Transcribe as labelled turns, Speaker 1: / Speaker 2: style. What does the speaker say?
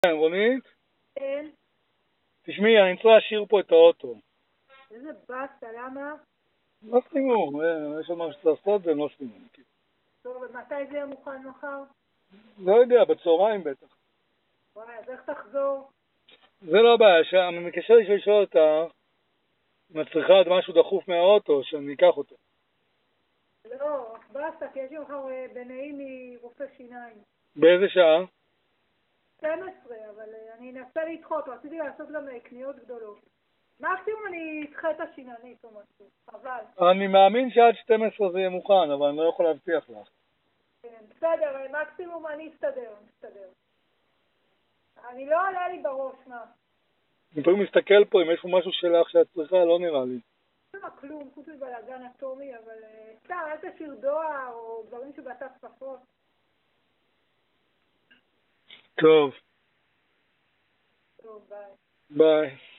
Speaker 1: כן, רונית?
Speaker 2: כן.
Speaker 1: תשמעי, אני צריך להשאיר פה את האוטו.
Speaker 2: איזה בסה, למה?
Speaker 1: לא סיימו, יש עוד משהו שצריך לעשות והם לא סיימו.
Speaker 2: טוב, ומתי זה יהיה מוכן מחר?
Speaker 1: לא יודע, בצהריים בטח.
Speaker 2: וואי, אז איך תחזור?
Speaker 1: זה לא הבעיה, אני מקשר לי לשאול אותה אם את צריכה עוד משהו דחוף מהאוטו, שאני אקח אותו.
Speaker 2: לא, בסה, כי יש לי מחר בנעים מרופא שיניים.
Speaker 1: באיזה שעה?
Speaker 2: 12, אבל אני אנסה לדחות, רציתי לעשות גם קניות גדולות. מקסימום אני אדחה את השיננית או משהו, חבל.
Speaker 1: אני מאמין שעד 12 זה יהיה מוכן, אבל אני לא יכול להבטיח לך.
Speaker 2: כן, בסדר, מקסימום אני אסתדר. אני לא עולה לי בראש, מה?
Speaker 1: אני פשוט מסתכל פה אם יש פה משהו שלך שאת צריכה, לא נראה לי.
Speaker 2: לא כלום, חוץ מבלגן אטומי, אבל סתם, אל תשאיר דואר או דברים שבעטת כפפות.
Speaker 1: טוב.
Speaker 2: טוב, ביי.
Speaker 1: ביי.